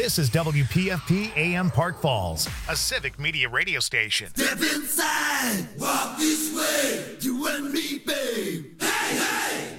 This is WPFP AM Park Falls, a civic media radio station. Step inside, walk this way, you and me, babe. Hey, hey!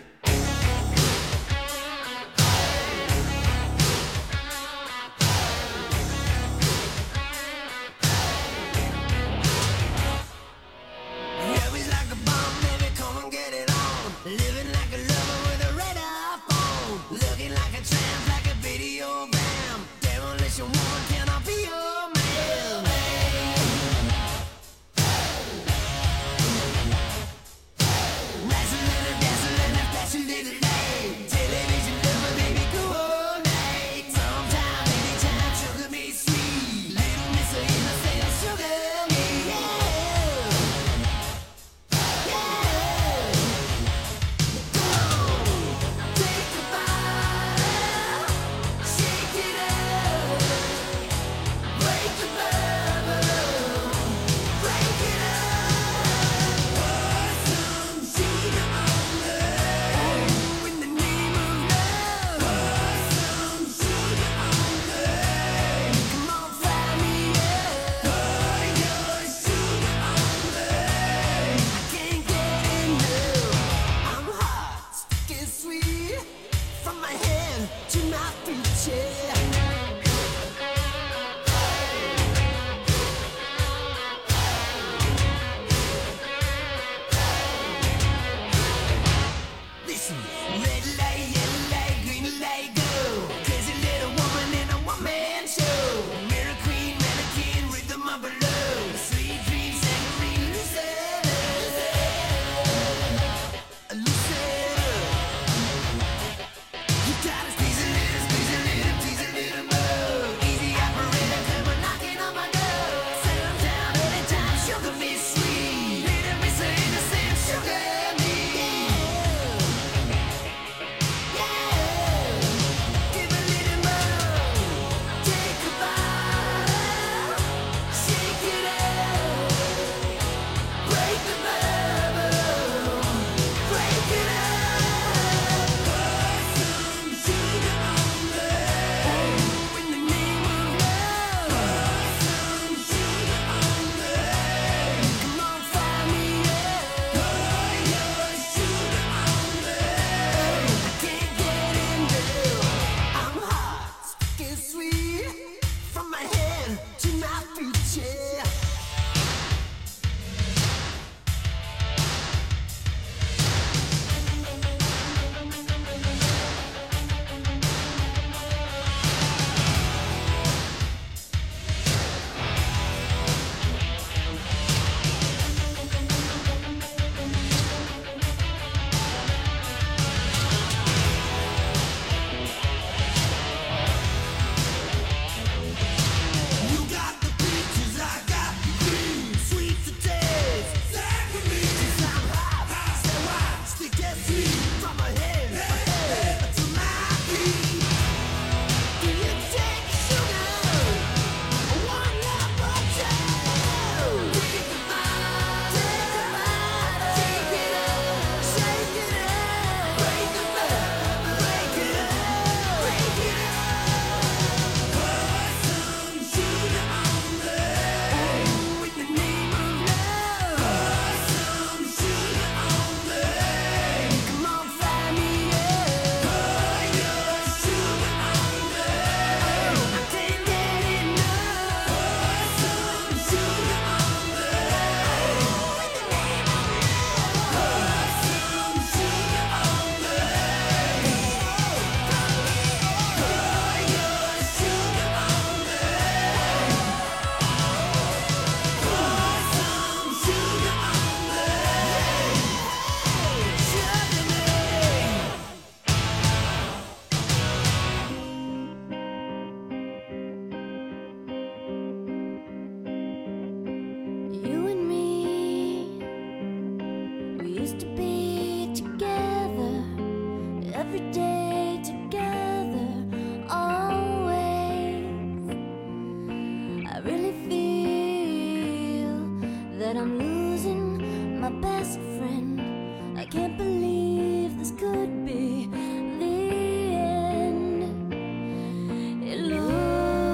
It looks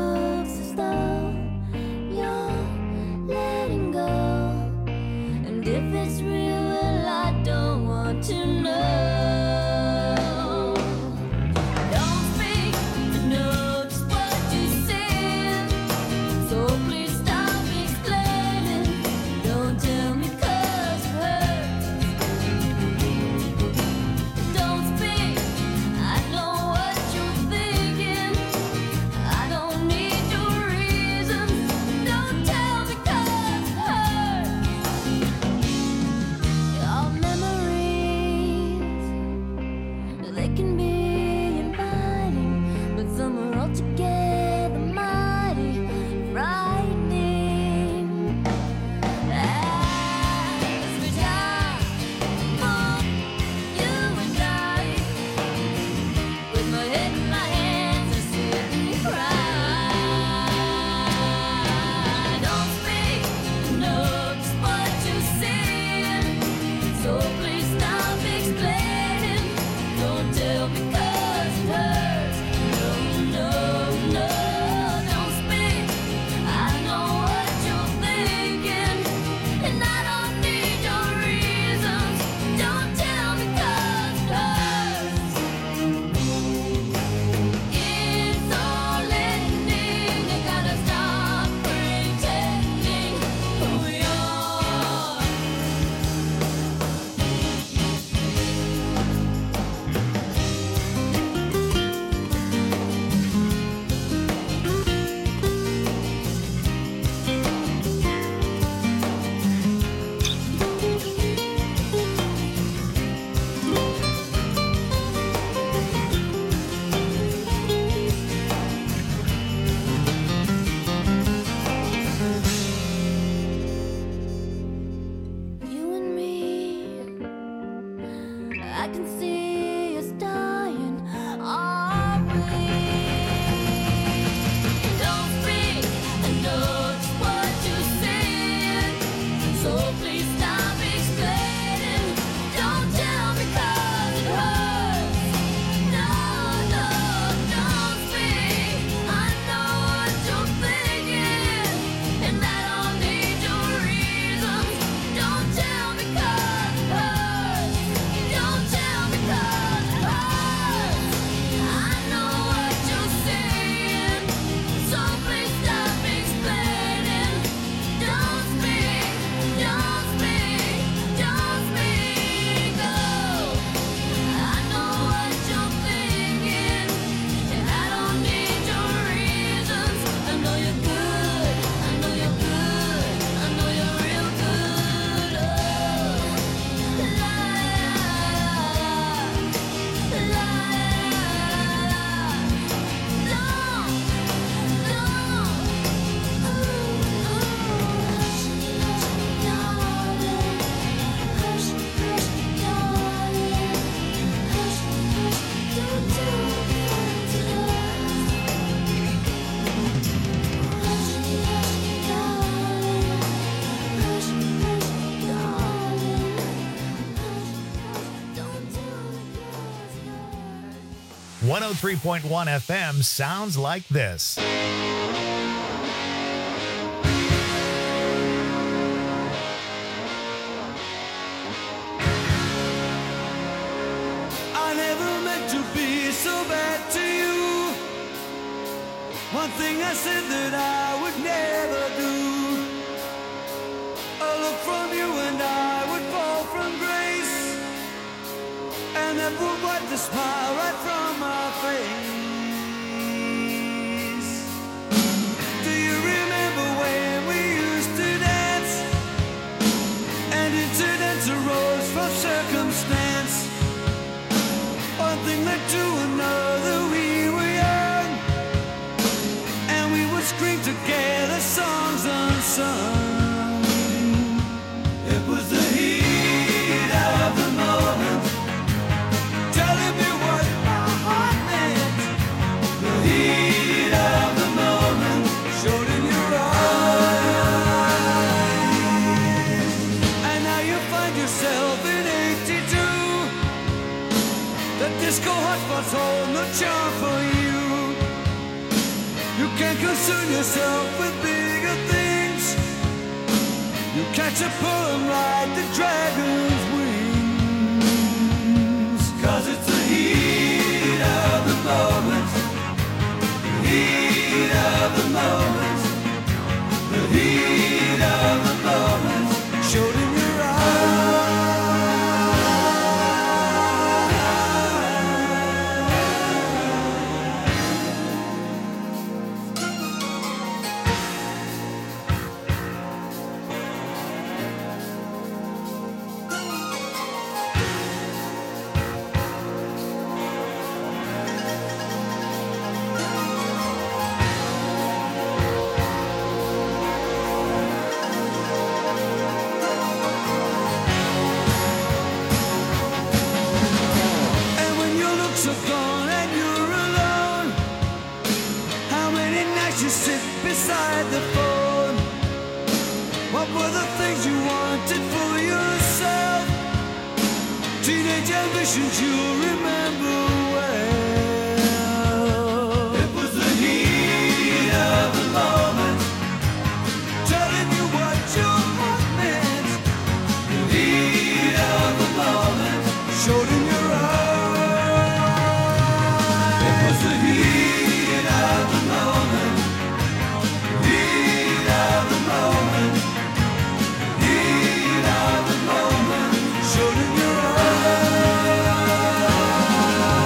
103.1 FM sounds like this. I never meant to be so bad to you. One thing I said that I would never do. A look from you and I would fall from grace, and that would wipe the smile right from my face. Do you remember when we used to dance, and incidents arose from circumstance? One thing led to another, we were young, and we would scream together songs unsung. It was the heat of the moment, telling me what my heart meant. The heat of the moment showed in your eyes. And now you find yourself in 82. The disco hotspots hold no charm for you. You can't concern yourself with bigger things. You catch a poem like the dragon's wings. 'Cause it's the heat of the moment, the heat of the moment, the heat of the moment showed in your eyes. Beside the phone, what were the things you wanted for yourself? Teenage ambitions you remember well. It was the heat of the moment, telling you what your heart meant. The heat of the moment showed in your eyes. It was the heat of the moment, heat of the moment, heat of the moment showed in your eyes.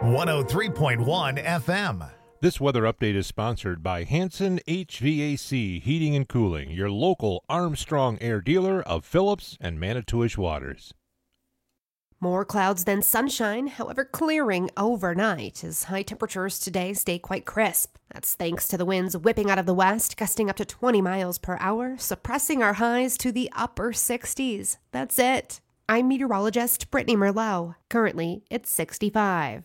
103.1 FM. This weather update is sponsored by Hanson HVAC Heating and Cooling, your local Armstrong Air dealer of Phillips and Manitowish Waters. More clouds than sunshine, however clearing overnight as high temperatures today stay quite crisp. That's thanks to the winds whipping out of the west, gusting up to 20 miles per hour, suppressing our highs to the upper 60s. That's it. I'm meteorologist Brittany Merlot. Currently, it's 65.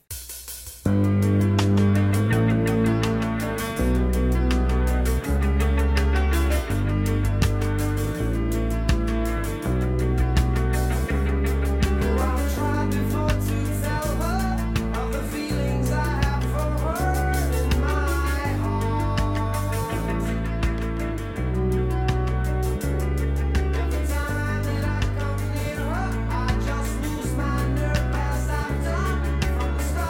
Start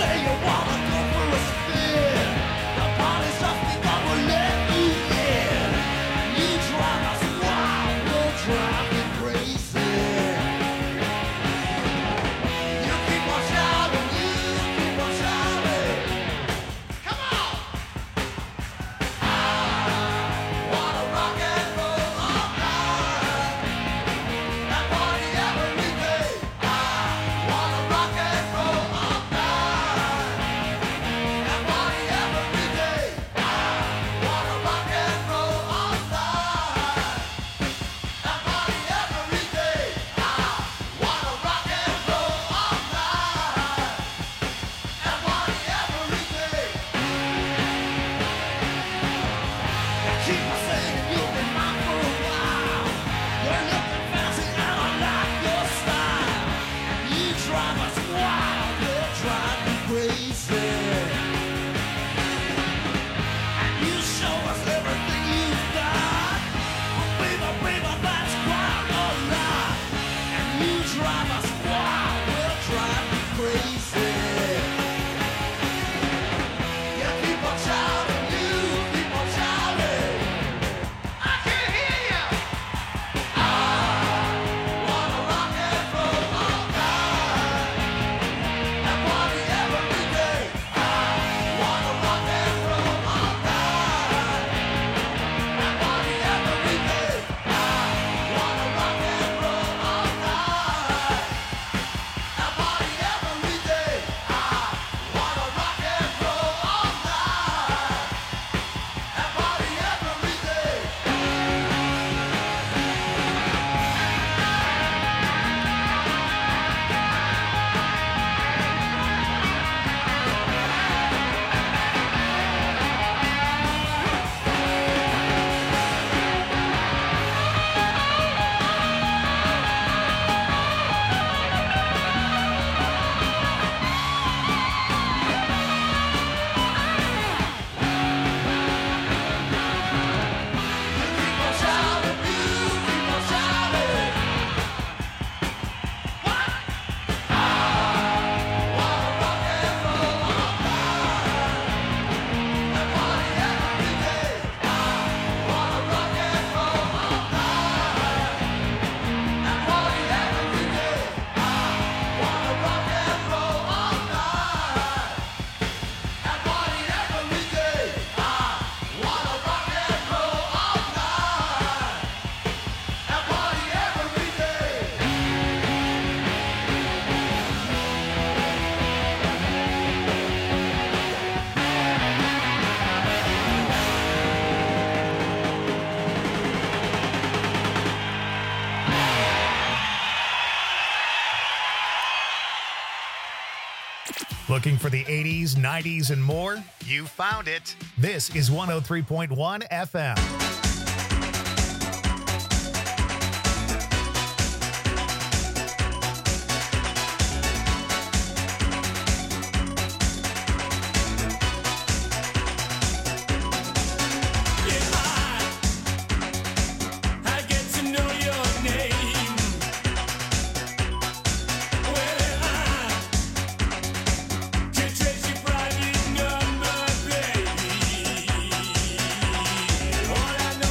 Looking for the 80s, 90s, and more? You found it. This is 103.1 FM. All I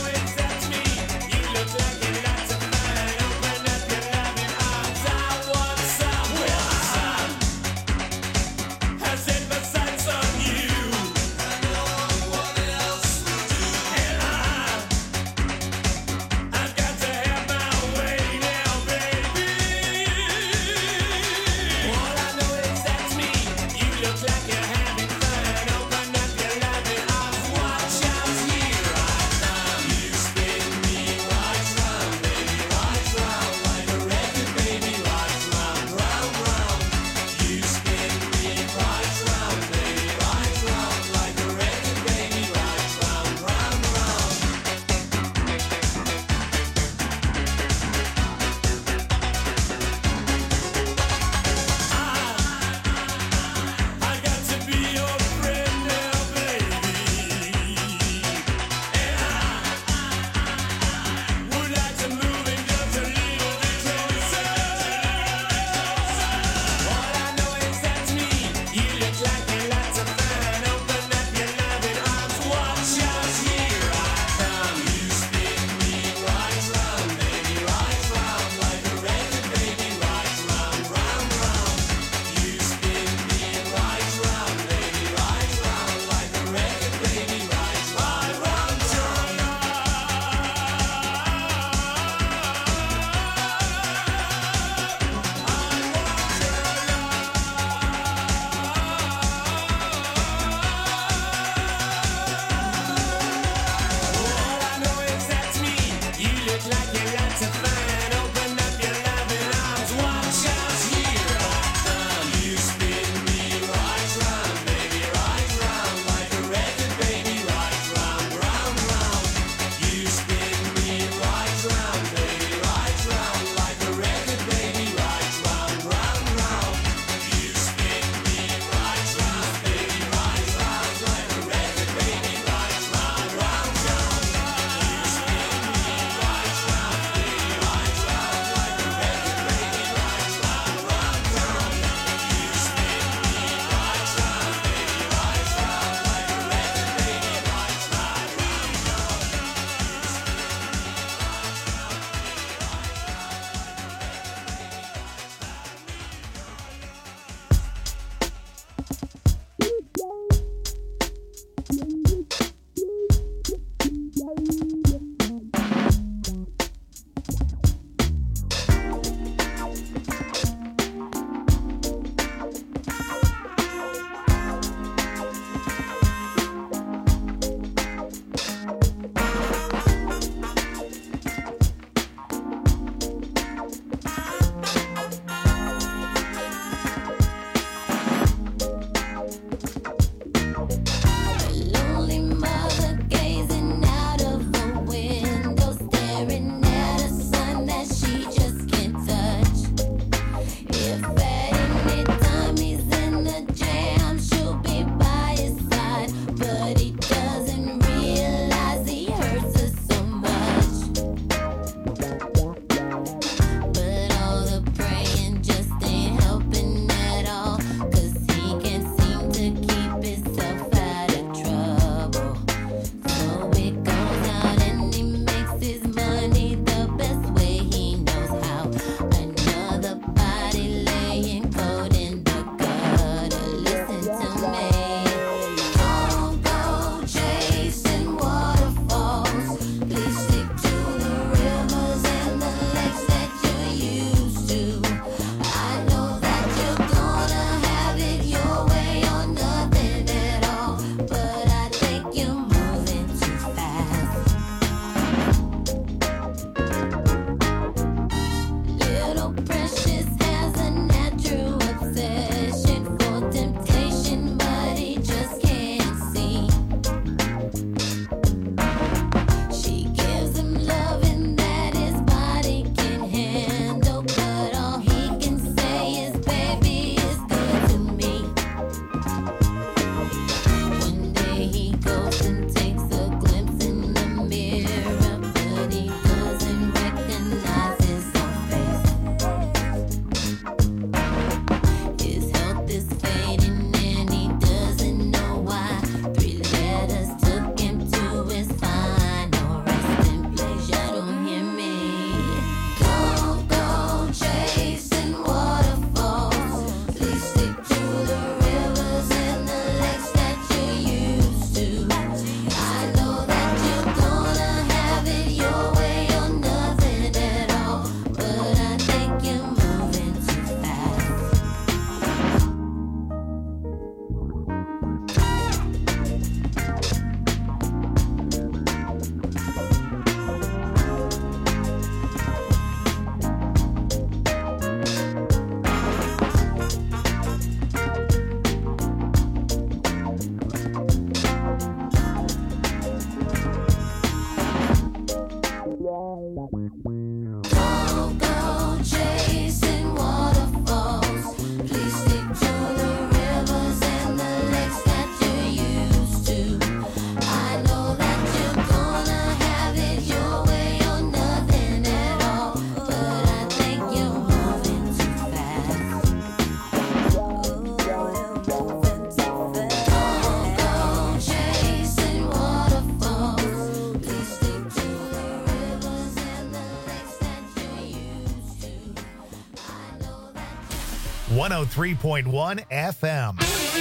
103.1 FM.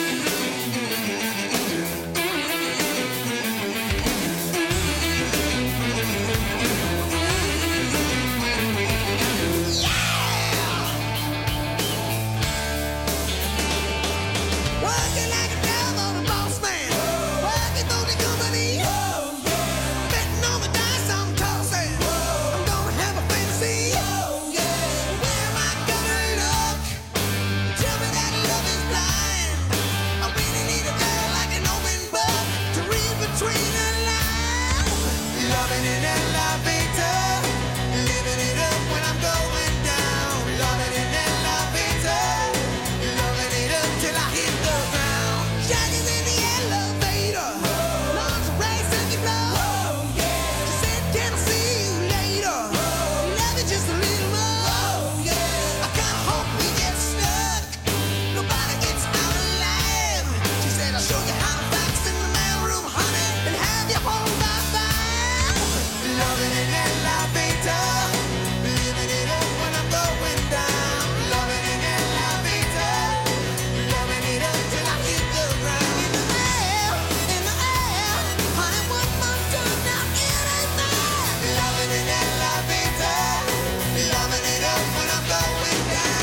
Working like a dog on a boss man. Working for the company. Betting on the dice I'm tossing. I'm gonna have a fantasy. Where am I gonna look? Tell me that love is blind. I really need a girl like an open book to read between the lines. Loving in elevator. Living it up when I'm going down. Loving in elevator. Loving it up till I hit the ground. Shaggy's in the elevator. Lunch race and you blow. She said, can I see you later? Love you just a little more. I kinda hope we get stuck. Nobody gets out alive. She said, I'll show you how to box in the mailroom, honey, and have you home by 5. Loving in elevator. Living it up when I'm going down. Loving in elevator. Loving it up till I hit the ground. In the air, honey, one more time now, it ain't fair. Loving in elevator. Loving it up when I'm going down.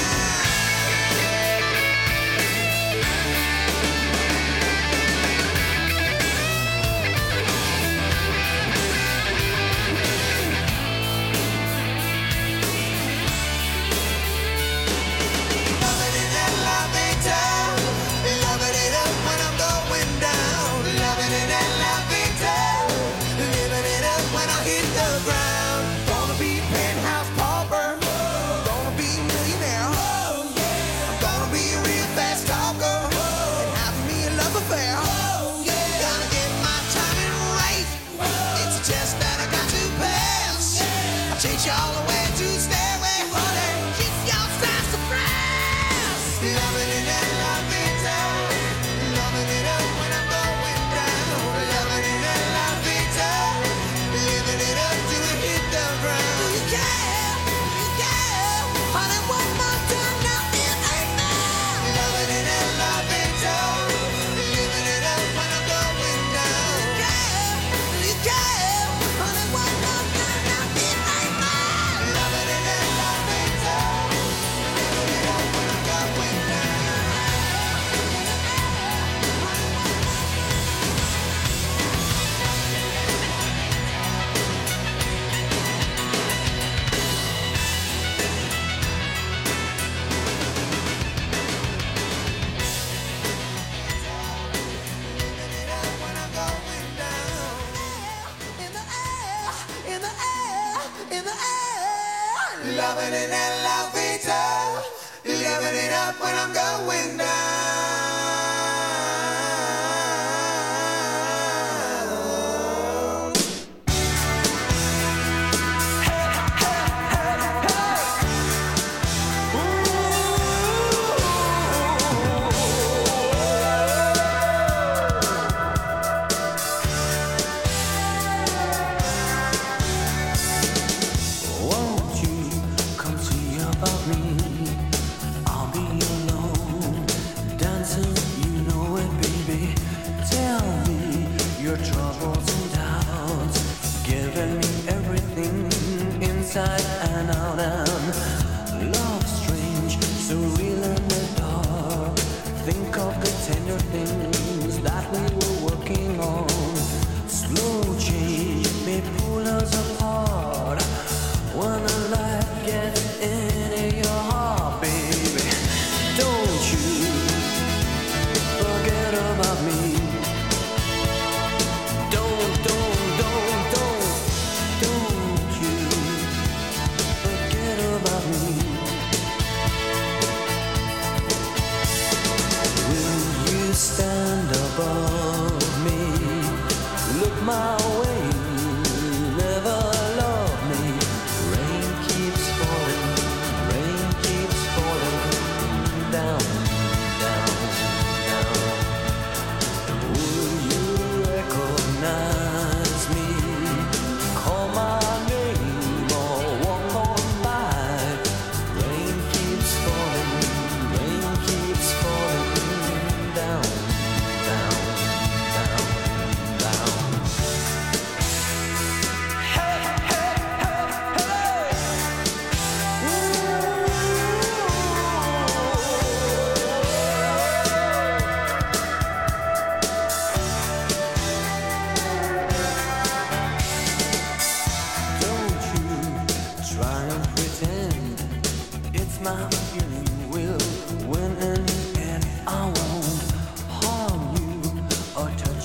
Loving in elevator. Loving it up when I'm going down. Loving in elevator. Living it up when I hit the ground. Gonna be penthouse pauper. Gonna be millionaire. I'm gonna be a real fast talker. And have me a love affair. Gotta get my timing right. It's a test that I got to pass. I'll chase you all the way to stairway, honey. Kiss your size surprise. Loving in elevator. Loving it up when I'm going down. Loving in elevator. Living it up till we hit the ground. Do you care? You care? Honey, one more time now, it ain't fair. Loving in elevator. Living it up when I'm going down. You care? Honey, one more time now, it ain't fair. Loving in elevator. Living it up when I'm going down. Living it up when I'm going down. In the air, in the air, in the air. Loving in elevator. Living it up when I'm going down. Won't you come see about me? I'll be alone, dancing, you know it, baby. Tell me your troubles and doubts, giving me everything inside and out. And love strange, so real in the dark. Think of the tender things that we were working on. Slow change may pull us apart when the light gets into your heart, baby. Don't you forget about me. Don't you forget about me. Will you stand above me? Look my way, never love me. Rain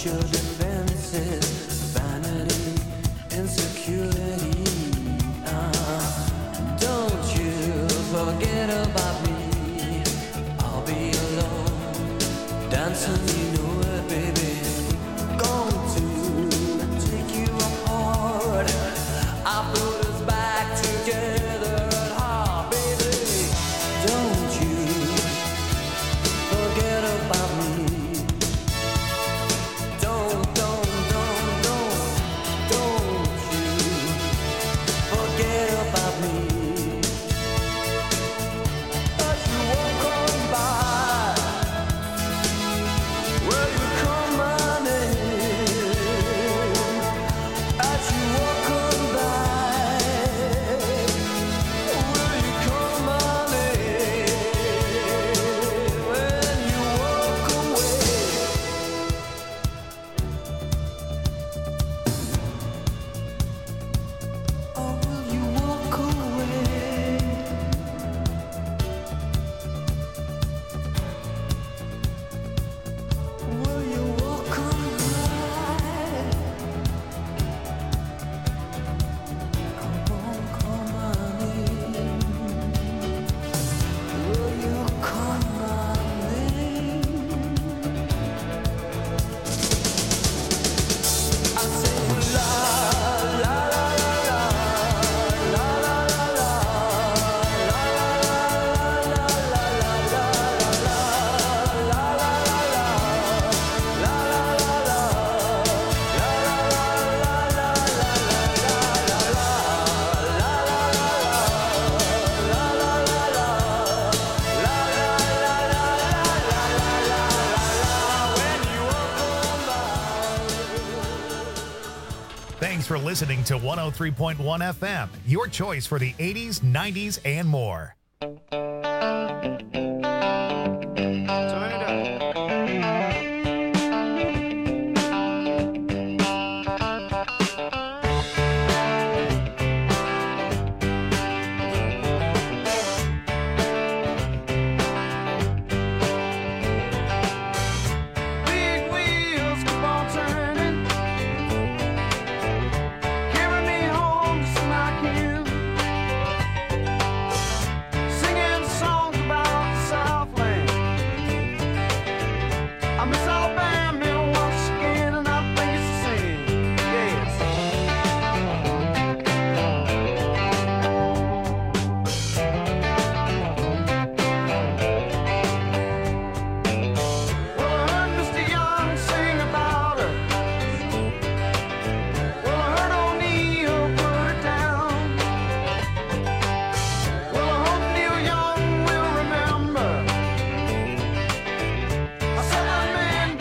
your defenses, vanity, insecurity. Don't you forget about me. I'll be alone, dancing, you know it, baby. Going to take you apart. I put us back together at heart, baby. Don't you forget about me. Don't you forget about me. As you walk on by, will you call my name? As you walk on by, will you call my name? When you walk away. Oh, will you walk away? Will you walk on by? Come on, call my name. Will you call my name? I say la la la la la la la Thanks for listening to 103.1 FM, your choice for the 80s, 90s, and more. Big wheels keep on turning, carry me home just like you. Singing songs about the Southland. I miss Alabama once again, and I think it's the same. Yes. Well, I heard Mr. Young sing about her. Well, I heard O'Neill put her down. Well, I hope Neil Young will remember. I said that man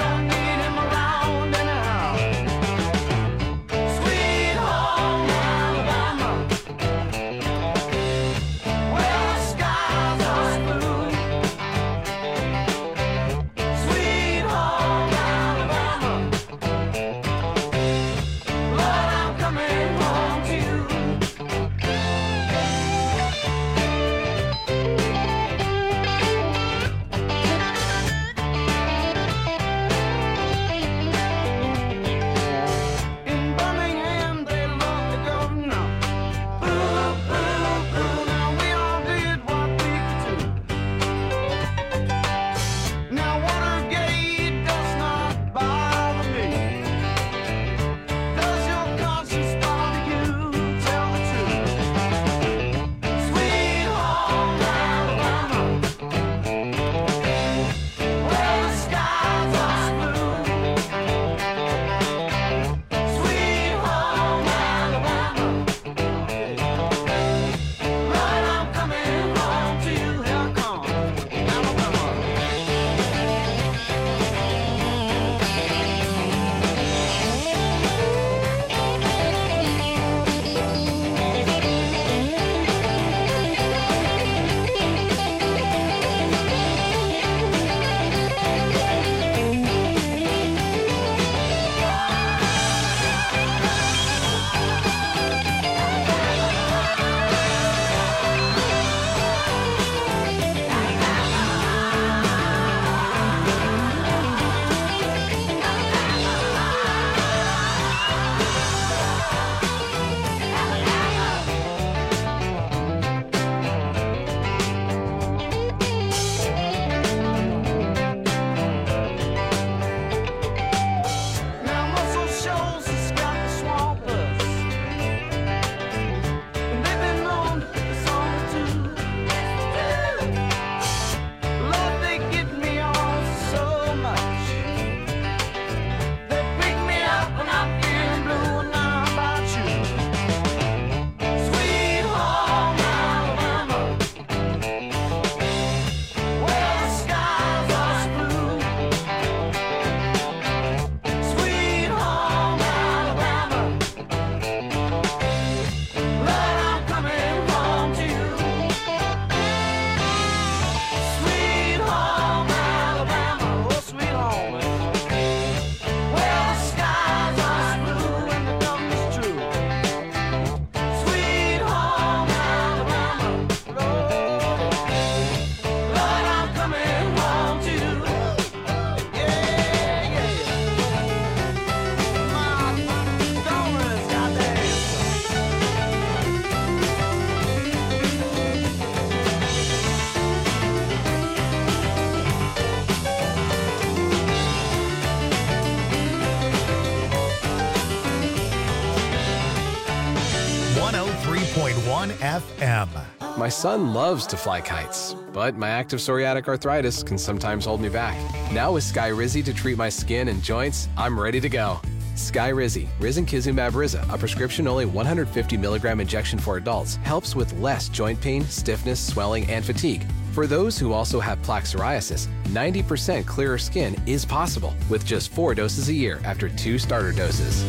FM. My son loves to fly kites, but my active psoriatic arthritis can sometimes hold me back. Now with Skyrizi to treat my skin and joints, I'm ready to go. Skyrizi, risankizumab Riza, a prescription-only 150 milligram injection for adults, helps with less joint pain, stiffness, swelling, and fatigue. For those who also have plaque psoriasis, 90% clearer skin is possible with just 4 doses a year after 2 starter doses.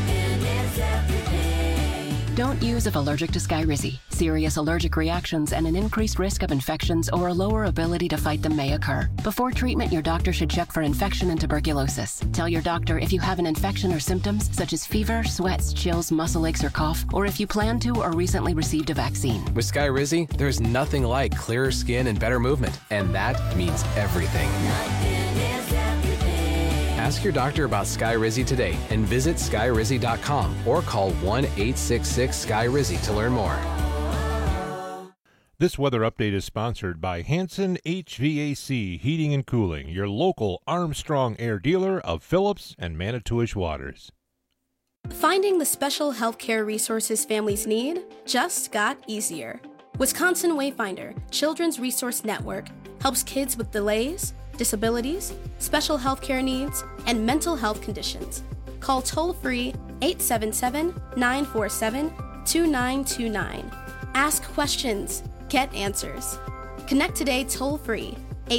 Don't use if allergic to Skyrizi. Serious allergic reactions and an increased risk of infections or a lower ability to fight them may occur. Before treatment, your doctor should check for infection and tuberculosis. Tell your doctor if you have an infection or symptoms such as fever, sweats, chills, muscle aches, or cough, or if you plan to or recently received a vaccine. With Skyrizi, there's nothing like clearer skin and better movement, and that means everything. Ask your doctor about Skyrizi today and visit Skyrizi.com or call 1-866-SKYRIZI to learn more. This weather update is sponsored by Hanson HVAC Heating and Cooling, your local Armstrong Air dealer of Phillips and Manitowish Waters. Finding the special healthcare resources families need just got easier. Wisconsin Wayfinder Children's Resource Network helps kids with delays, disabilities, special healthcare needs, and mental health conditions. Call toll-free 877-947-2929. Ask questions. Get answers. Connect today toll-free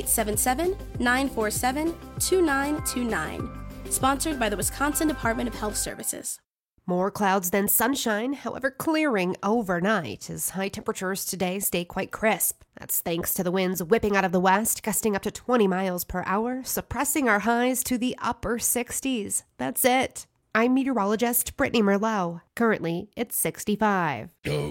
877-947-2929. Sponsored by the Wisconsin Department of Health Services. More clouds than sunshine, however clearing overnight as high temperatures today stay quite crisp. That's thanks to the winds whipping out of the west, gusting up to 20 miles per hour, suppressing our highs to the upper 60s. That's it. I'm meteorologist Brittany Merlot. Currently, it's 65.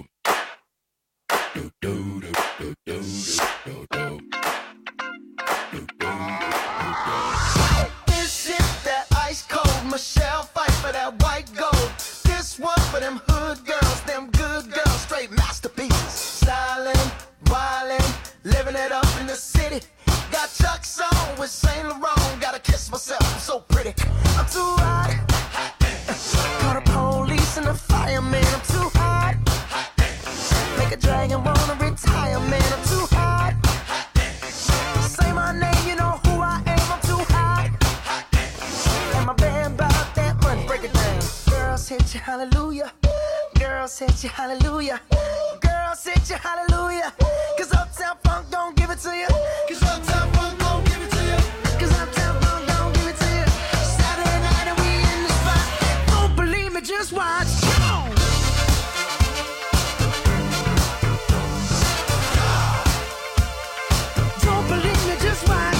This is that ice cold Michelle fight for that white gold. This one for them hood girls, them good girls, straight masterpieces. Styling, wildin', living it up in the city. Got Chuck's on with Saint Laurent. Gotta kiss myself, I'm so pretty. I'm too hot. Call the police and the fireman. I'm too hot. Make a dragon wanna retire, man. I'm too hot. Say my name, you know who I am. I'm too hot. And my band bought that money. Break it down. Girls hit you, hallelujah. Girls hit you, hallelujah. Girls hit you, hallelujah. Cause Uptown Funk don't give it to you. Cause Uptown Funk don't give it to you. Cause Uptown Funk don't give it to you. Saturday night and we in the spot. Don't believe me, just watch. Come on. Don't believe me, just watch.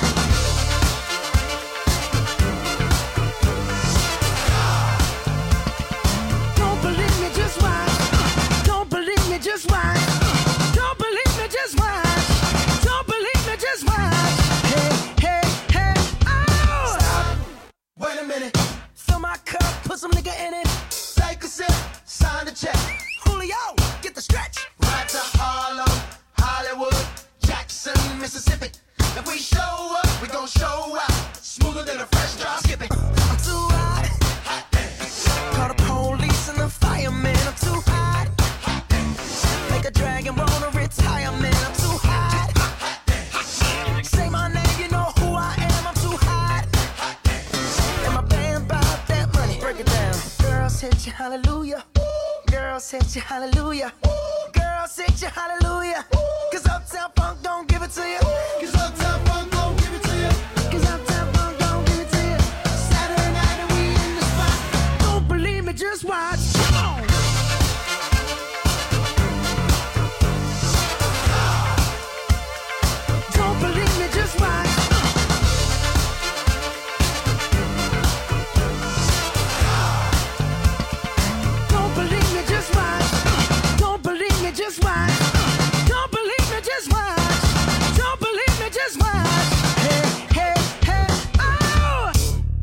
Don't believe me, just watch. Don't believe me, just watch. Don't believe me, just watch. Don't believe me, just watch. Hey, hey, hey, oh! Stop. Wait a minute. Fill my cup, put some nigga in it. Take a sip, sign the check. Julio, get the stretch. Right to Harlem, Hollywood, Jackson, Mississippi. If we show up, we gon' show out. Smoother than a fresh drop skipping. I'm too hot. Call the police and the fireman. I'm too hot. Make a dragon wanna retire, man. I'm too hot. Say my name, you know who I am. I'm too hot. And my band bought that money. Break it down. Girls hit you, hallelujah. Girls hit you, hallelujah. Girls hit you, hallelujah. Cause Uptown Funk don't give it to you. Cause Uptown Funk don't give it to you. Cause Uptown Funk don't give it to you. Saturday night and we in the spot. Don't believe me, just watch. Come on. Don't believe me, just watch. Don't believe me, just watch. Don't believe me, just watch. Don't believe me, just watch. Don't believe me, just watch. Hey, hey, hey, oh!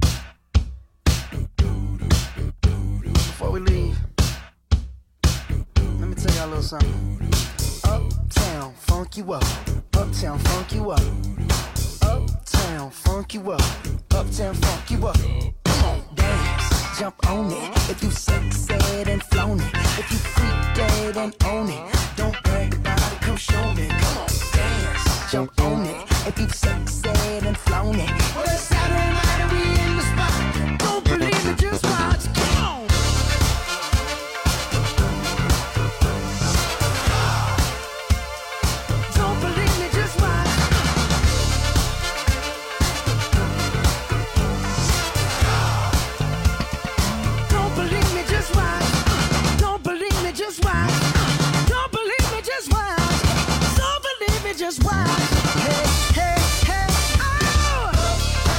Before we leave, let me tell y'all a little something. Uptown, funk you up. Uptown, funk you up. Uptown, funk you up. Uptown, funk you up. Come on, dance. jump on it. If you sexed and flown it, if you freak dead and own it, don't brag about it, come show me. Come on, dance, jump on it. If you sexed and flown it, well, it's Saturday night and we in the spot. Don't believe me, just watch. Come on. Don't believe me, just watch. Don't believe me, just watch. Don't believe me, just watch. Don't believe me, just watch. Don't believe me, just watch. Hey, hey, hey, oh!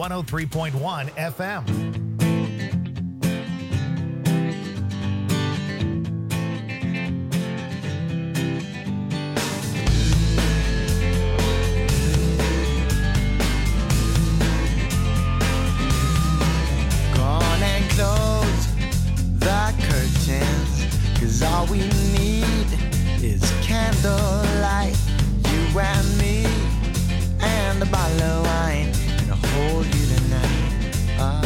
103.1 FM. All we need is candlelight, you and me, and a bottle of wine, and I'll hold you tonight.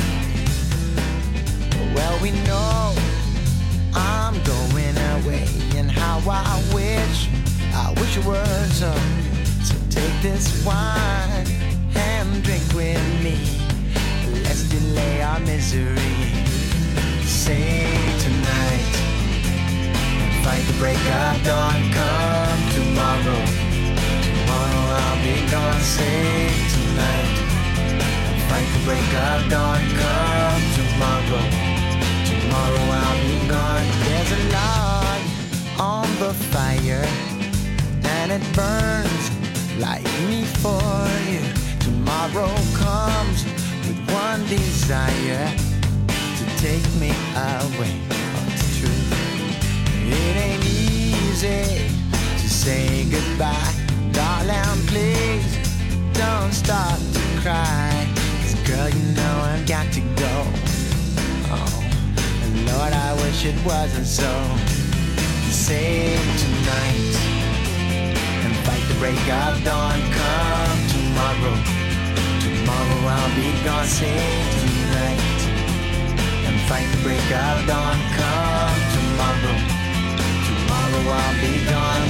Well, we know I'm going away, and how I wish it were so. So take this wine and drink with me. Let's delay our misery. Say tonight. Fight the break of dawn, come tomorrow. Tomorrow I'll be gone, say tonight. Fight the break of dawn, come tomorrow. Tomorrow I'll be gone. There's a log on the fire, and it burns like me for you. Tomorrow comes with one desire, to take me away. Oh, it's true. It ain't easy to say goodbye. Darling, please don't start to cry. 'Cause girl, you know I've got to go. Oh, and Lord, I wish it wasn't so. Save tonight and fight the break of dawn. Come tomorrow. Tomorrow I'll be gone. Save tonight and fight the break of dawn. Come tomorrow. Tomorrow I'll be gone.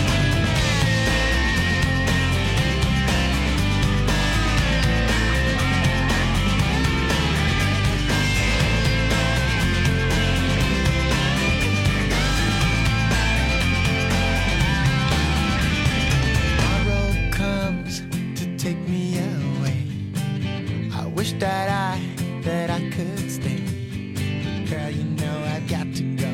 Tomorrow comes to take me away. I wish that I could stay. Girl, you know I've got to go.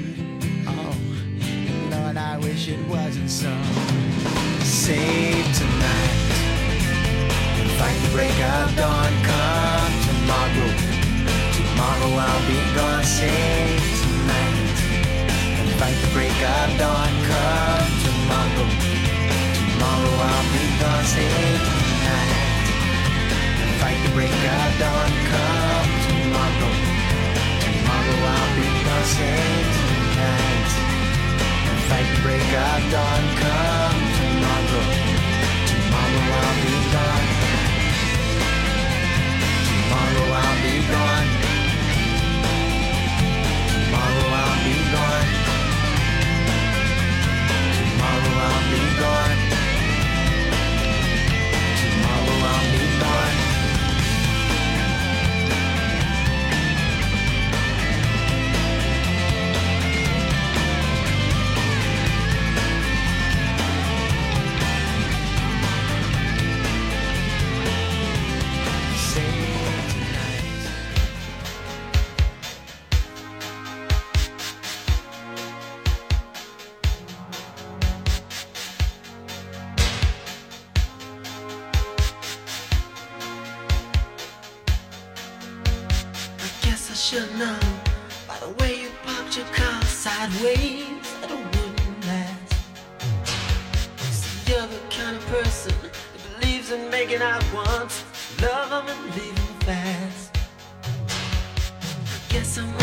Lord, I wish it wasn't so. Save tonight and fight the break of dawn. Come tomorrow. Tomorrow I'll be gone. Save tonight and fight the break of dawn. Come tomorrow. Tomorrow I'll be gone. Save tonight and fight the break of dawn. Come tomorrow. Tomorrow I'll be gone. Save tonight. Fight the break of dawn, come tomorrow. Tomorrow I'll be gone. Tomorrow I'll be gone. Tomorrow I'll be gone. Tomorrow I'll be gone. Tomorrow I'll be gone. Should know by the way you parked your car sideways that it wouldn't last. See, you're the kind of person that believes in making out once, love them and leave them fast. I guess I'm